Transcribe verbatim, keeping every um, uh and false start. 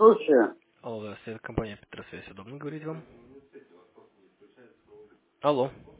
слушаю. Алло, здравствуйте, это компания Петросвязь. Удобно говорить вам? Алло.